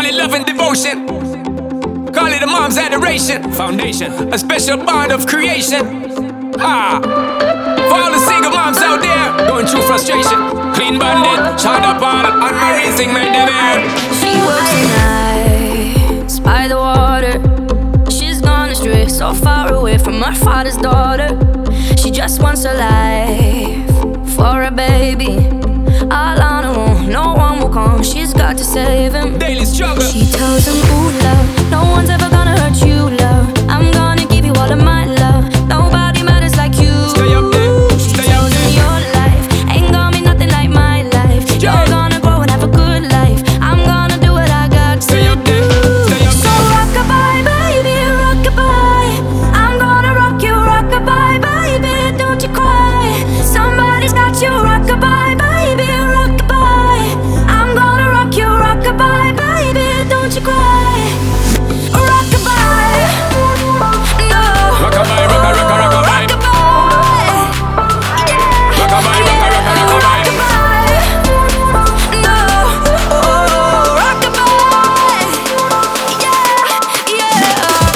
it love and devotion. Call it a mom's adoration. Foundation, a special bond of creation. Ah, for all the single moms out there going through frustration. Clean Bandit, Shonda Paul, and Marie sing make them air. She works nights by the water. She's gone astray, so far away from her father's daughter. She just wants a life for a baby. All on her own, no one will come. She's got to save him. Daily struggle. She tells him, ooh, love, no one's ever gonna hurt you, love. I'm gonna give you all of my love. Nobody matters like you. Stay up there, stay up there. Your life ain't gonna be nothing like my life. You're gonna grow and have a good life. I'm gonna do what I got to Stay up there, stay up so there. rock-a-bye, baby, rock-a-bye. I'm gonna rock you, rock-a-bye, baby, don't you cry. Somebody's got you, rock-a-bye, baby, rock-a-bye. I'm gonna rock you, rock-a-bye, baby, don't you cry. Rock-a-bye, no. Rock-a-bye, rock-a, rock-a, rock-a-bye. Rock-a-bye, yeah. Rock-a-bye, rock-a, rock-a, rock-a-bye. Rock-a-bye, no. Oh, rock-a-bye, yeah, yeah.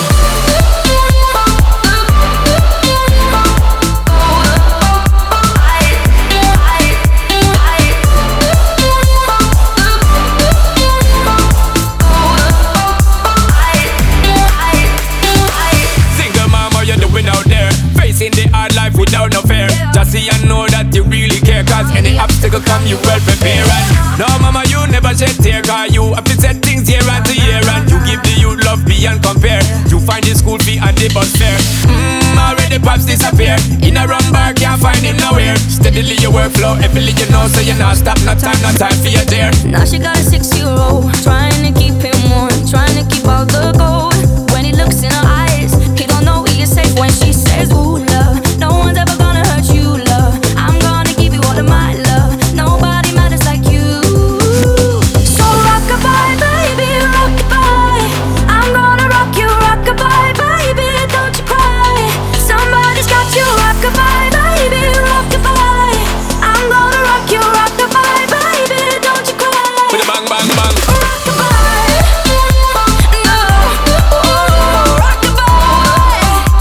Single mom, how you doing out there? Facing the hard life without no fear. Just see and know that you really care. Cause any obstacle come, you well prepare. And no mama, you never shed tear. Cause you have to set things year after year. And you give the youth love beyond compare. You find the school fee and the bus fare. Already pops disappear. In a run bar, can't find him nowhere. Steadily your workflow, every you know, so you're not stop. No time for your dare. Now she got a 6-year-old, trying to keep him warm, trying to keep all the gold. When he looks in her eyes, he don't know he is safe when she says, ooh, love, no one's ever gonna hurt you, love. I'm gonna give you all of my love. Nobody matters like you. So rock-a-bye, baby, rock-a-bye. I'm gonna rock you, rock-a-bye, baby, don't you cry. Somebody's got you, rock-a-bye, baby, rock-a-bye. I'm gonna rock you, rock-a-bye, baby, don't you cry. With a bang, bang, bang. Rock-a-bye, no, oh, rock-a-bye,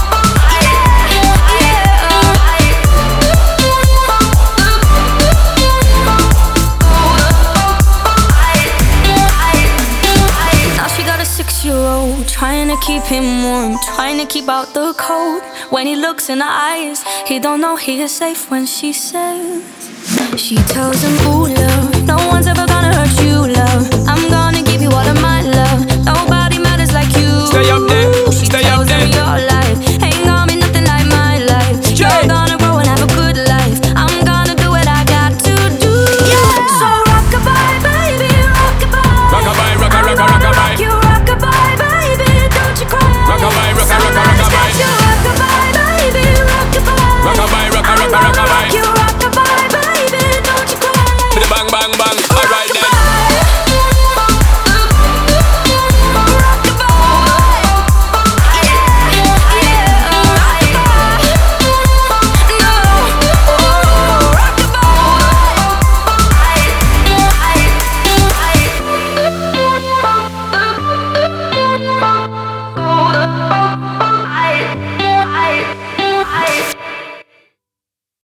yeah. Now she got a 6-year-old, trying to keep him warm, trying to keep out the cold. When he looks in her eyes, he don't know he is safe when she says. She tells him, ooh, love, no one's ever gonna hurt you, love.